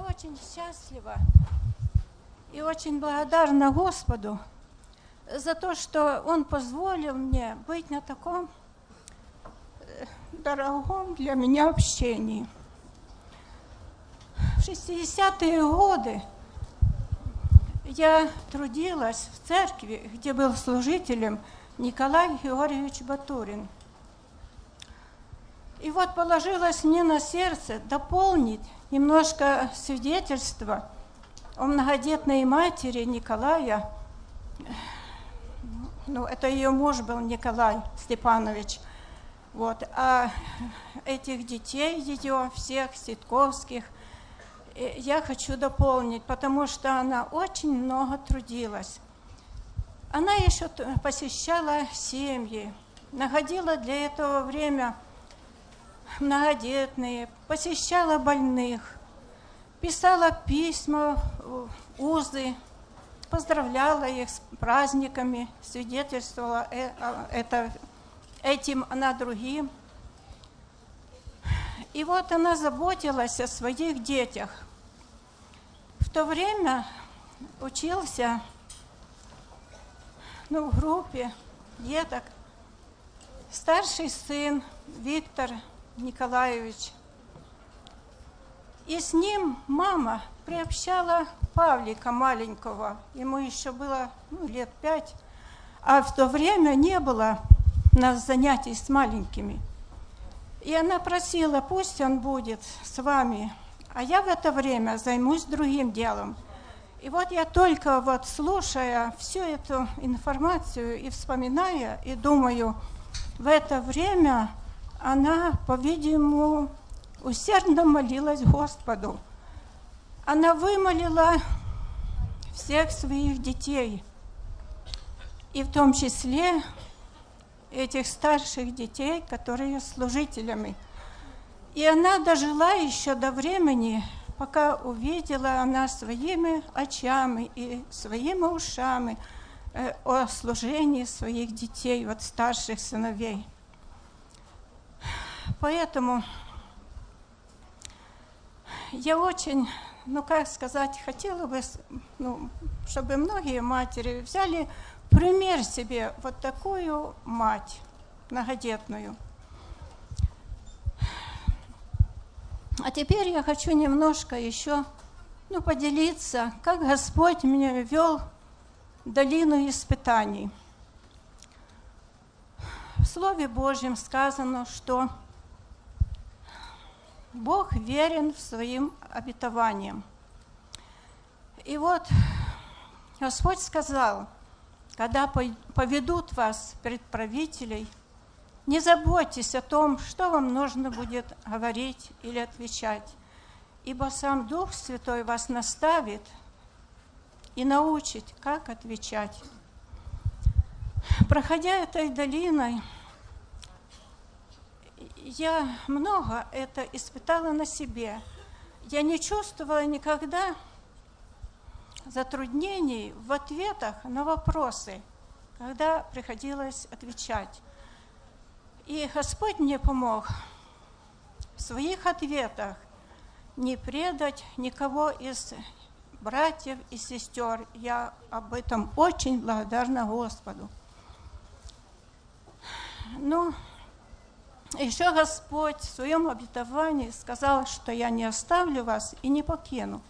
очень счастлива и очень благодарна Господу за то, что Он позволил мне быть на таком дорогом для меня общении. В 60-е годы я трудилась в церкви, где был служителем Николай Георгиевич Батурин. И вот положилось мне на сердце дополнить немножко свидетельства о многодетной матери Николая. Ну, это ее муж был Николай Степанович. Вот. А этих детей ее, всех Ситковских, я хочу дополнить, потому что она очень много трудилась. Она еще посещала семьи, находила для этого время многодетные, посещала больных, писала письма, узы, поздравляла их с праздниками, свидетельствовала этим она другим. И вот она заботилась о своих детях. В то время учился в группе деток старший сын Виктор Николаевич. И с ним мама приобщала Павлика маленького, ему еще было лет 5, а в то время не было у нас занятий с маленькими. И она просила, пусть он будет с вами, а я в это время займусь другим делом. И вот я только вот слушая всю эту информацию и вспоминая, и думаю, в это время она, по-видимому, усердно молилась Господу. Она вымолила всех своих детей, и в том числе этих старших детей, которые служителями. И она дожила еще до времени, пока увидела она своими очами и своими ушами о служении своих детей, вот старших сыновей. Поэтому я очень, хотела бы, чтобы многие матери взяли пример себе вот такую мать многодетную. А теперь я хочу немножко еще поделиться, как Господь меня вел в долину испытаний. В Слове Божьем сказано, что Бог верен своим обетованиям. И вот Господь сказал, когда поведут вас пред правителей, не заботьтесь о том, что вам нужно будет говорить или отвечать, ибо сам Дух Святой вас наставит и научит, как отвечать. Проходя этой долиной, я много это испытала на себе. Я не чувствовала никогда затруднений в ответах на вопросы, когда приходилось отвечать. И Господь мне помог в своих ответах не предать никого из братьев и сестер. Я об этом очень благодарна Господу. Еще Господь в своем обетовании сказал, что я не оставлю вас и не покину.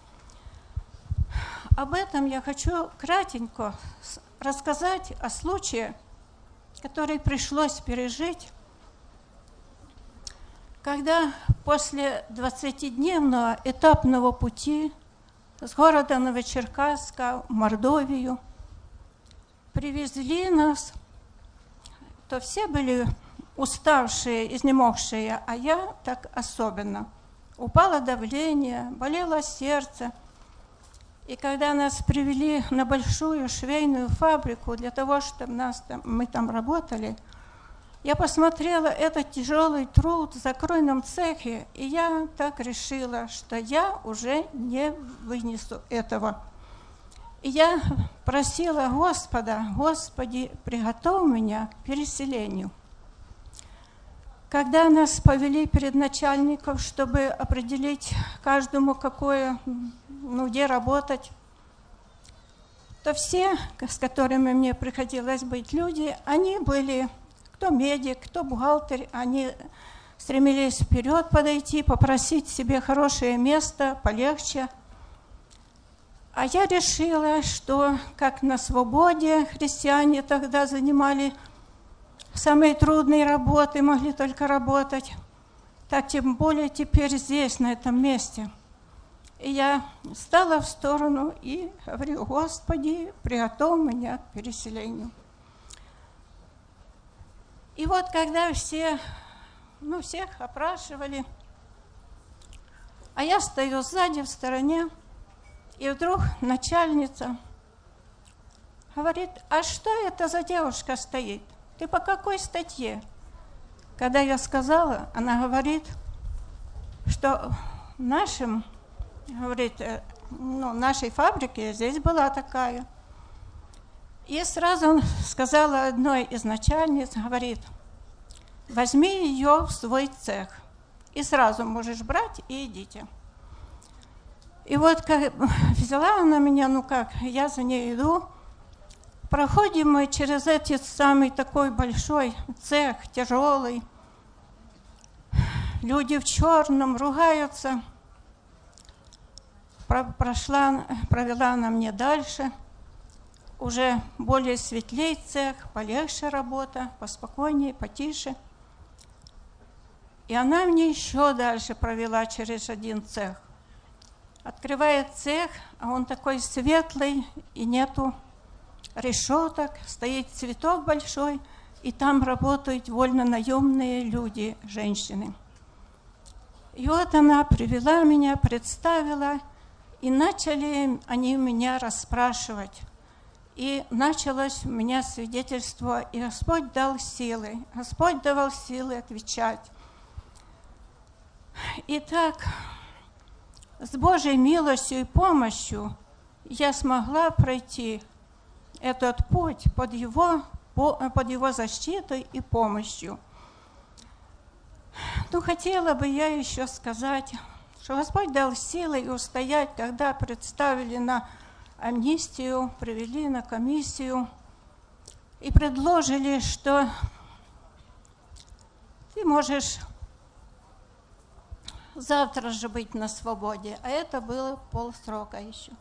Об этом я хочу кратенько рассказать о случае, который пришлось пережить, когда после 20-дневного этапного пути с города Новочеркасска в Мордовию привезли нас, то все были уставшие, изнемогшие, а я так особенно. Упало давление, болело сердце. И когда нас привели на большую швейную фабрику для того, чтобы мы там работали, я посмотрела этот тяжелый труд в закройном цехе, и я так решила, что я уже не вынесу этого. И я просила Господа, Господи, приготовь меня к переселению. Когда нас повели перед начальником, чтобы определить каждому, какое, где работать, то все, с которыми мне приходилось быть, люди, они были, кто медик, кто бухгалтер, они стремились вперед подойти, попросить себе хорошее место, полегче. А я решила, что как на свободе христиане тогда занимали самые трудные работы, могли только работать, так тем более теперь здесь, на этом месте. И я стала в сторону и говорю: Господи, приготовь меня к переселению. И вот когда всех опрашивали, а я стою сзади в стороне, и вдруг начальница говорит: а что это за девушка стоит? Ты по какой статье? Когда я сказала, она говорит, что нашей фабрике здесь была такая. И сразу сказала одной из начальниц, говорит: возьми ее в свой цех, и сразу можешь брать, и идите. И вот как взяла она меня, я за ней иду, проходим мы через этот самый такой большой цех, тяжелый, люди в черном ругаются. Провела она мне дальше, уже более светлей цех, полегче работа, поспокойнее, потише. И она мне еще дальше провела через один цех. Открывает цех, а он такой светлый, и нету решеток, стоит цветок большой, и там работают вольно-наемные люди, женщины. И вот она привела меня, представила, и начали они меня расспрашивать. И началось у меня свидетельство, и Господь дал силы, Господь давал силы отвечать. И так, с Божьей милостью и помощью я смогла пройти этот путь под его защитой и помощью. Хотела бы я еще сказать, что Господь дал силы и устоять, когда представили на амнистию, привели на комиссию и предложили, что ты можешь завтра же быть на свободе, а это было полсрока еще.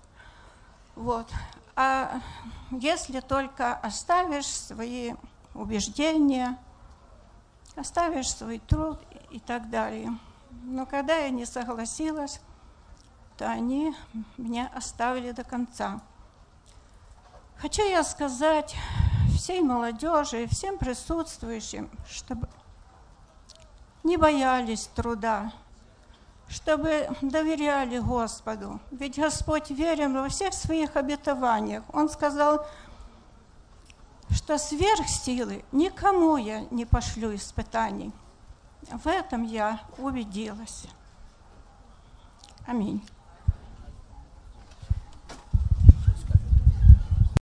А если только оставишь свои убеждения, оставишь свой труд и так далее. Но когда я не согласилась, то они меня оставили до конца. Хочу я сказать всей молодежи и всем присутствующим, чтобы не боялись труда, чтобы доверяли Господу. Ведь Господь верен во всех своих обетованиях. Он сказал, что сверх силы никому я не пошлю испытаний. В этом я убедилась. Аминь.